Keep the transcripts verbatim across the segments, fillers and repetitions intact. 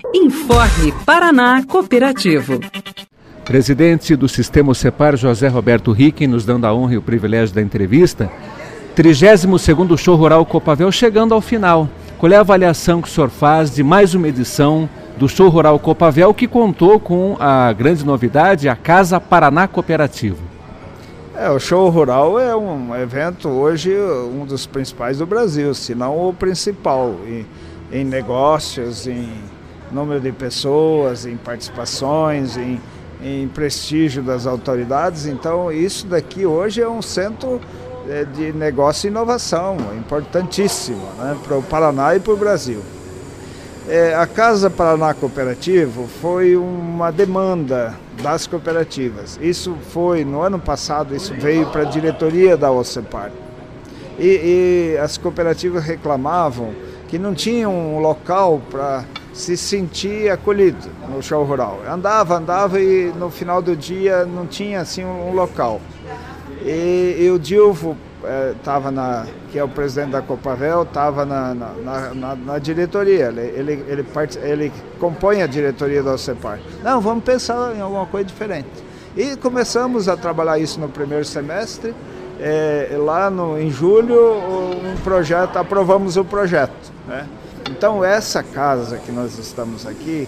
Informe Paraná Cooperativo. Presidente do Sistema Separ, José Roberto Ricken, nos dando a honra e o privilégio da entrevista. trigésimo segundo Show Rural Copavel chegando ao final. Qual é a avaliação que o senhor faz de mais uma edição do Show Rural Copavel, que contou com a grande novidade, a Casa Paraná Cooperativo? É, o Show Rural é um evento hoje, um dos principais do Brasil, se não o principal, em, em negócios, em número de pessoas, em participações, em, em prestígio das autoridades. Então isso daqui hoje é um centro é, de negócio e inovação, importantíssimo, né, para o Paraná e para o Brasil. É, a Casa Paraná Cooperativo foi uma demanda das cooperativas. Isso foi, no ano passado, isso veio para a diretoria da OCEPAR. E, e as cooperativas reclamavam que não tinham um local para se sentir acolhido no show rural. Andava, andava e no final do dia não tinha assim um local. E, e o Dilvo estava eh, na, que é o presidente da Copavel, estava na, na, na, na diretoria. Ele, ele, ele, part, ele compõe a diretoria da OCEPAR. Não, vamos pensar em alguma coisa diferente. E começamos a trabalhar isso no primeiro semestre. É, lá no, em julho, um projeto, aprovamos o projeto, né? Então essa casa que nós estamos aqui,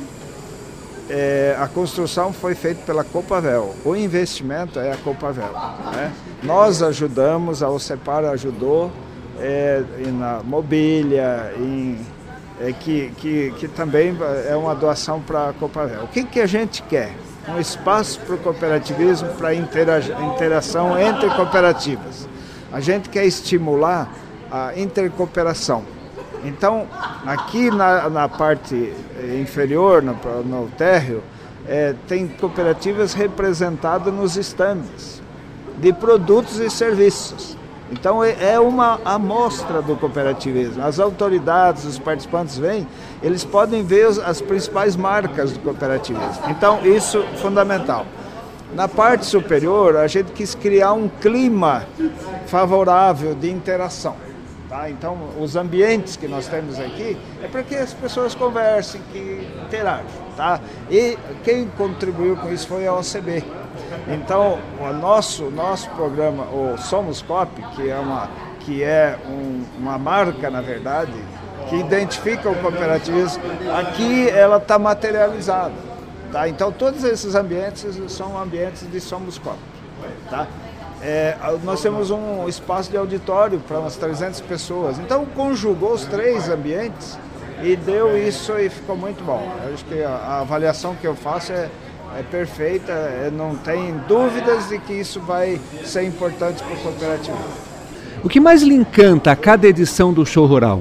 é, a construção foi feita pela Copavel, o investimento é a Copavel, né? Nós ajudamos, a OCEPAR ajudou é, na mobília, em, é, que, que, que também é uma doação para a Copavel. O que, que a gente quer? Um espaço para o cooperativismo, para a interação entre cooperativas. A gente quer estimular a intercooperação. Então, aqui na, na parte inferior, no, no térreo, é, tem cooperativas representadas nos estandes de produtos e serviços. Então é uma amostra do cooperativismo. As autoridades, os participantes vêm, eles podem ver as principais marcas do cooperativismo. Então isso é fundamental. Na parte superior, a gente quis criar um clima favorável de interação. Tá? Então os ambientes que nós temos aqui é para que as pessoas conversem, que interajam. Tá? E quem contribuiu com isso foi a O C B. Então, o nosso, nosso programa, o Somos Coop, que é uma, que é um, uma marca, na verdade, que identifica o cooperativismo, aqui ela está materializada. Tá? Então, todos esses ambientes são ambientes de Somos Coop. Tá? É, nós temos um espaço de auditório para umas trezentas pessoas. Então, conjugou os três ambientes e deu isso e ficou muito bom. Eu acho que a, a avaliação que eu faço é é perfeita, não tem dúvidas de que isso vai ser importante para o cooperativo. O que mais lhe encanta a cada edição do Show Rural?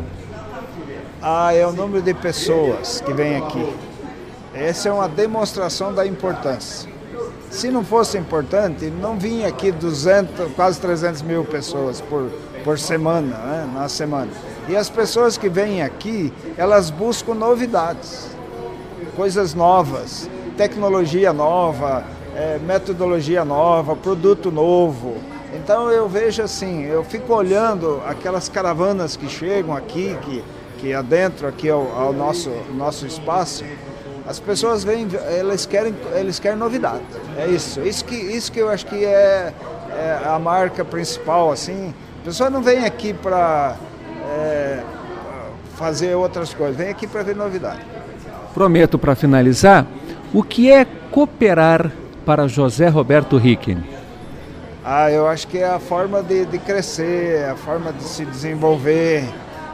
Ah, é o número de pessoas que vêm aqui. Essa é uma demonstração da importância. Se não fosse importante, não vinha aqui duzentas, quase trezentas mil pessoas por, por semana, né, na semana. E as pessoas que vêm aqui, elas buscam novidades, coisas novas, tecnologia nova, é, metodologia nova, produto novo. Então eu vejo assim, eu fico olhando aquelas caravanas que chegam aqui, que, que adentro aqui ao, ao nosso, nosso espaço, as pessoas vêm, elas querem, eles querem novidade. É isso, isso que, isso que eu acho que é, é a marca principal, assim. A pessoa não vem aqui para é, fazer outras coisas, vem aqui para ver novidade. Prometo, para finalizar, o que é cooperar para José Roberto Ricken? Ah, eu acho que é a forma de, de crescer, é a forma de se desenvolver,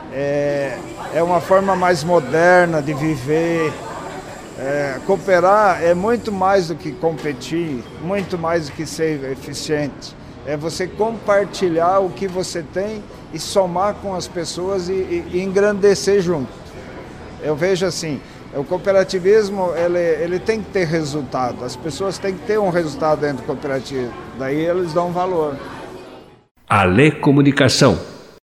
é, é uma forma mais moderna de viver. É, cooperar é muito mais do que competir, muito mais do que ser eficiente. É você compartilhar o que você tem e somar com as pessoas e, e, e engrandecer junto. Eu vejo assim, o cooperativismo ele, ele tem que ter resultado, as pessoas têm que ter um resultado dentro do cooperativo, daí eles dão valor. Ale Comunicação.